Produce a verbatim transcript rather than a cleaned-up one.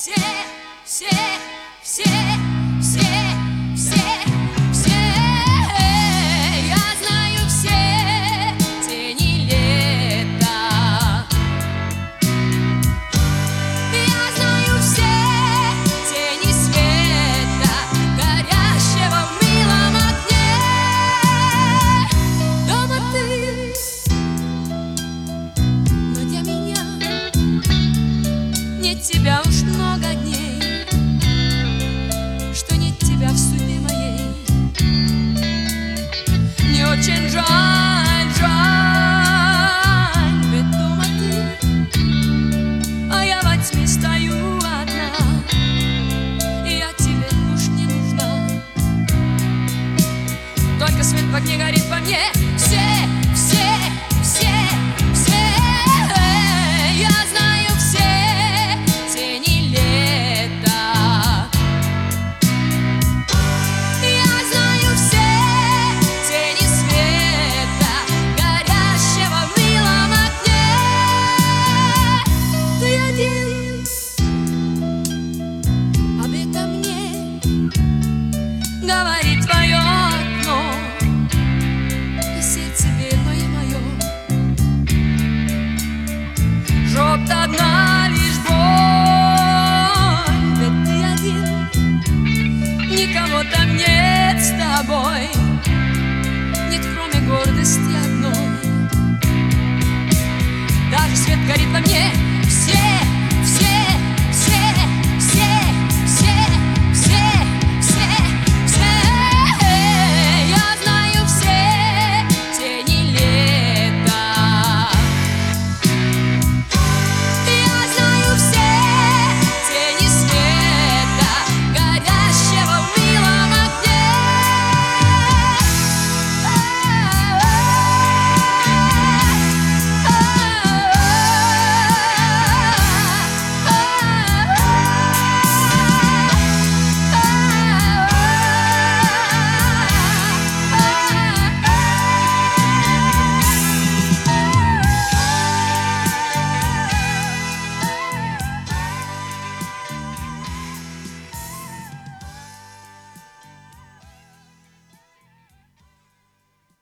все, все, все, все, все, все. Я знаю все тени лета. Я знаю все тени света, горящего в милом окне. Дома ты, но для меня нет тебя.